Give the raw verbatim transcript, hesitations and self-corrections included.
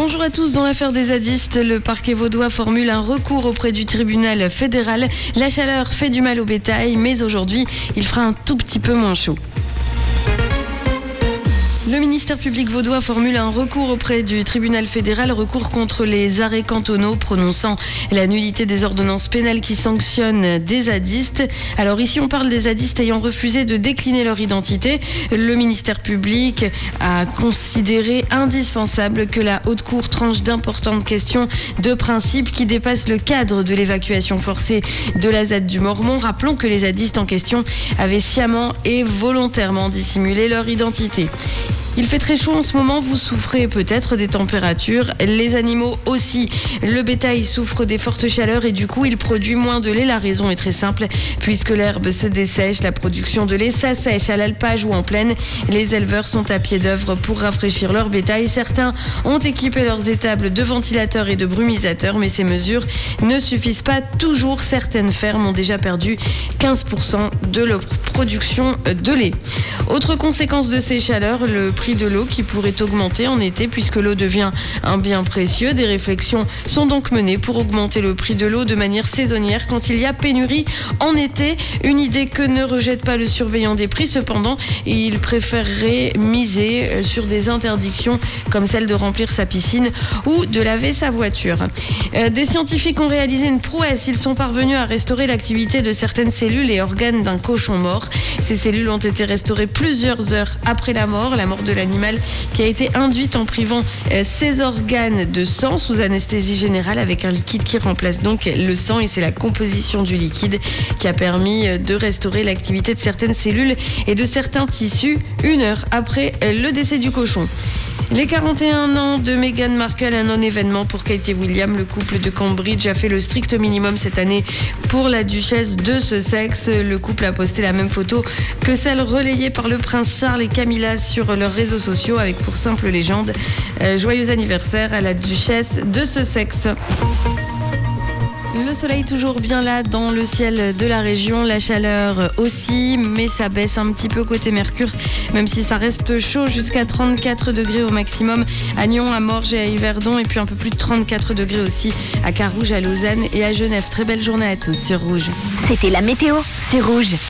Bonjour à tous. Dans l'affaire des zadistes, le parquet vaudois formule un recours auprès du tribunal fédéral. La chaleur fait du mal au bétail, mais aujourd'hui, il fera un tout petit peu moins chaud. Le ministère public vaudois formule un recours auprès du tribunal fédéral, recours contre les arrêts cantonaux prononçant la nullité des ordonnances pénales qui sanctionnent des zadistes. Alors ici, on parle des zadistes ayant refusé de décliner leur identité. Le ministère public a considéré indispensable que la haute cour tranche d'importantes questions de principe qui dépassent le cadre de l'évacuation forcée de la Z A D du Mormont. Rappelons que les zadistes en question avaient sciemment et volontairement dissimulé leur identité. Il fait très chaud en ce moment, vous souffrez peut-être des températures, les animaux aussi. Le bétail souffre des fortes chaleurs et du coup il produit moins de lait. La raison est très simple, puisque l'herbe se dessèche, la production de lait s'assèche à l'alpage ou en plaine. Les éleveurs sont à pied d'œuvre pour rafraîchir leur bétail. Certains ont équipé leurs étables de ventilateurs et de brumisateurs, mais ces mesures ne suffisent pas toujours. Certaines fermes ont déjà perdu quinze pour cent de leur production de lait. Autre conséquence de ces chaleurs, le prix de l'eau qui pourrait augmenter en été puisque l'eau devient un bien précieux. Des réflexions sont donc menées pour augmenter le prix de l'eau de manière saisonnière quand il y a pénurie en été. Une idée que ne rejette pas le surveillant des prix. Cependant, il préférerait miser sur des interdictions comme celle de remplir sa piscine ou de laver sa voiture. Des scientifiques ont réalisé une prouesse. Ils sont parvenus à restaurer l'activité de certaines cellules et organes d'un cochon mort. Ces cellules ont été restaurées plusieurs heures après la mort, la mort de l'animal qui a été induite en privant ses organes de sang sous anesthésie générale avec un liquide qui remplace donc le sang, et c'est la composition du liquide qui a permis de restaurer l'activité de certaines cellules et de certains tissus une heure après le décès du cochon. Les quarante et un ans de Meghan Markle, un non-événement pour Kate et William. Le couple de Cambridge a fait le strict minimum cette année pour la duchesse de Sussex. Le couple a posté la même photo que celle relayée par le prince Charles et Camilla sur leurs réseaux sociaux avec pour simple légende euh, « Joyeux anniversaire à la duchesse de Sussex ». Le soleil toujours bien là dans le ciel de la région, la chaleur aussi, mais ça baisse un petit peu côté Mercure, même si ça reste chaud jusqu'à trente-quatre degrés au maximum à Nyon, à Morges et à Yverdon, et puis un peu plus de trente-quatre degrés aussi à Carouge, à Lausanne et à Genève. Très belle journée à tous sur Rouge. C'était la météo, c'est Rouge.